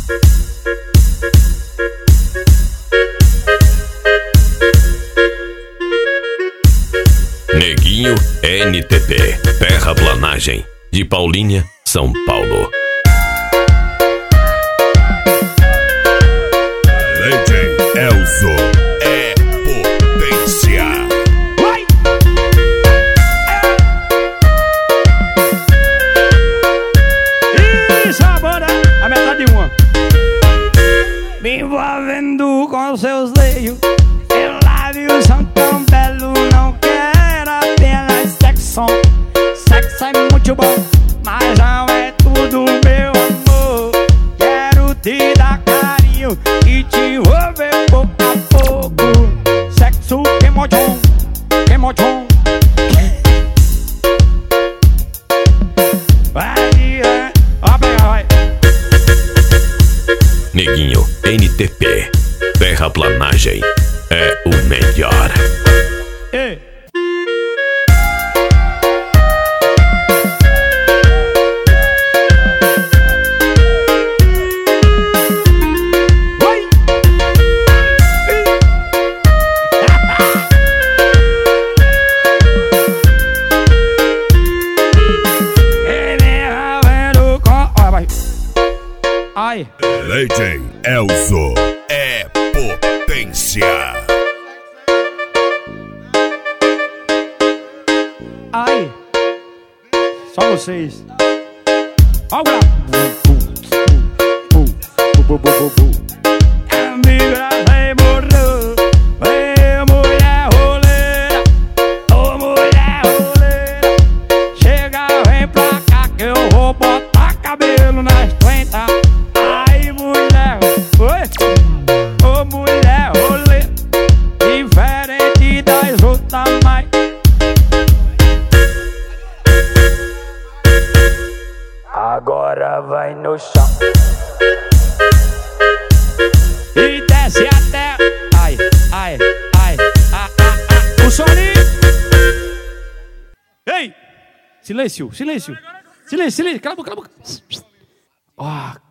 Neguinho NTP, terraplanagem, de Paulínia, São Paulo. Legend Elzo é potência. Vai! E sabora a metade de uma. Me envolvendo com seus seios, eu lábios são tão belos, não quero apenas sexo. Sexo é muito bom, mas não é tudo, meu amor. Quero te dar carinho e te envolver pouco a pouco. Sexo queimodão, queimodão. Vai, ó, pega, vai. Neguinho NTP, terraplanagem, é o melhor. Ei. Ai. Legend Elzo é potência. Ai. Só vocês. Ó o grau. Amiga, você morreu. Ei, mulher roleira. Ô, mulher roleira. Chega, vem pra cá que eu vou botar cabelo nas 30. Ai, mulher. Oi. Ô, mulher roleira. Diferente das outras, mas agora vai no chão e desce até. Ai, ai, ai, o soninho. Ei! Silêncio, silêncio. Silêncio, silêncio. Cala a boca, cala a boca. Ó.